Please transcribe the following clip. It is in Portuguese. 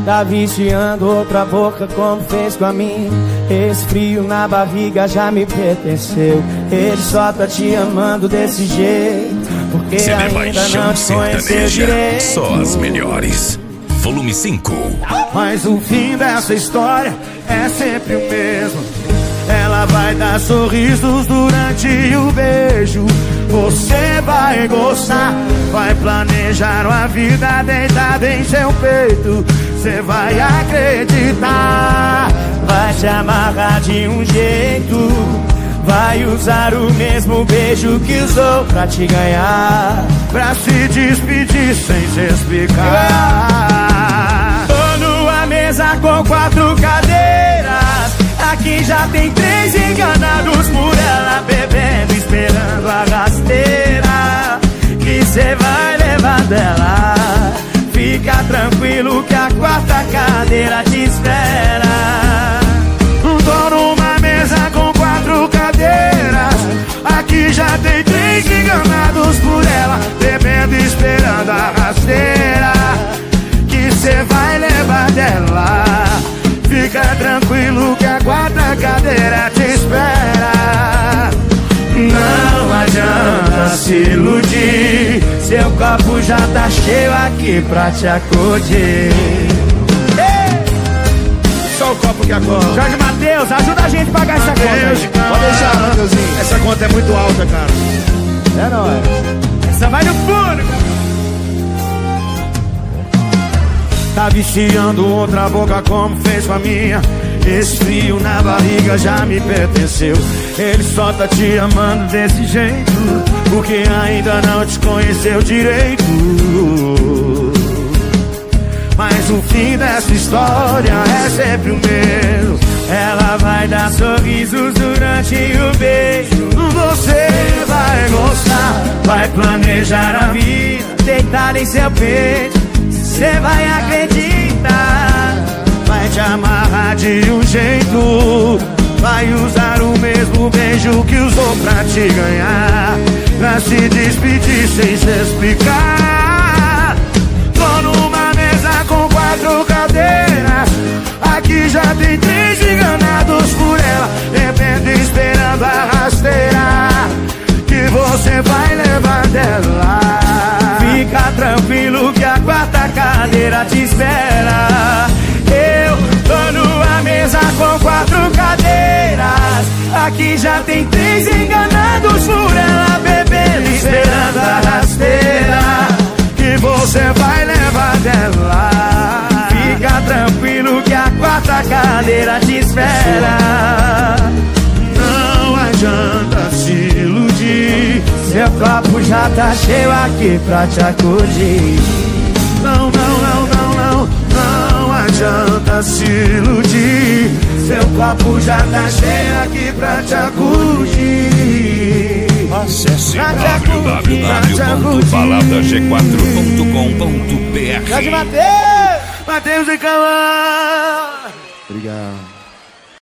Tá viciando outra boca como fez com a minha. Esse frio na barriga já me pertenceu. Ele só tá te amando desse jeito porque ainda não te conheceu direito. Só as melhores. Volume 5. Mas o fim dessa história é sempre o mesmo. Ela vai dar sorrisos durante o beijo. Você vai gostar, vai planejar uma vida deitada em seu peito. Você vai acreditar, vai te amarrar de um jeito. Vai usar o mesmo beijo que usou pra te ganhar, pra se despedir sem se explicar. Tô numa mesa com 4 cadeiras. Aqui já tem 3 enganados por ela, bebendo, esperando a rasteira que cê vai levar dela. Fica tranquilo que a 4ª cadeira te espera. Tô numa mesa com 4 cadeiras. Aqui já tem 3 enganados por ela, bebendo, esperando a rasteira que cê vai levar dela. Fica tranquilo que a 4ª cadeira te espera. Não adianta se iludir, seu copo já tá cheio aqui pra te acudir. Só o copo que acorda. Jorge Mateus, ajuda a gente a pagar essa conta. Pode deixar, Mateuzinho. Essa conta é muito alta, cara. É nóis. Essa vai no fundo. Tá viciando outra boca como fez com a minha. Esse frio na barriga já me pertenceu. Ele só tá te amando desse jeito porque ainda não te conheceu direito. Mas o fim dessa história é sempre o mesmo. Ela vai dar sorrisos durante o beijo. Você vai gostar, vai planejar a vida deitada em seu peito. Cê vai acreditar, vai te amarrar de um jeito. Vai usar o mesmo beijo que usou pra te ganhar, pra se despedir sem se explicar. Tô numa mesa com 4 cadeiras. Aqui já tem 3 enganados por ela, bebendo, esperando a rasteira que você vai levar dela. Fica tranquilo que a 4ª cadeira te espera. Eu tô numa mesa com 4 cadeiras. Aqui já tem 3 enganados por ela, bebendo, esperando a rasteira que você vai levar dela. Fica tranquilo que a 4ª cadeira te espera. Não adianta se iludir, seu copo já tá cheio aqui pra te acudir. Não, não, não, não, não. Não adianta se iludir, seu copo já tá cheio aqui pra te acudir. Acesse www.baladag4.com.br. Jorge Mateus! Mateus e Calão. Obrigado.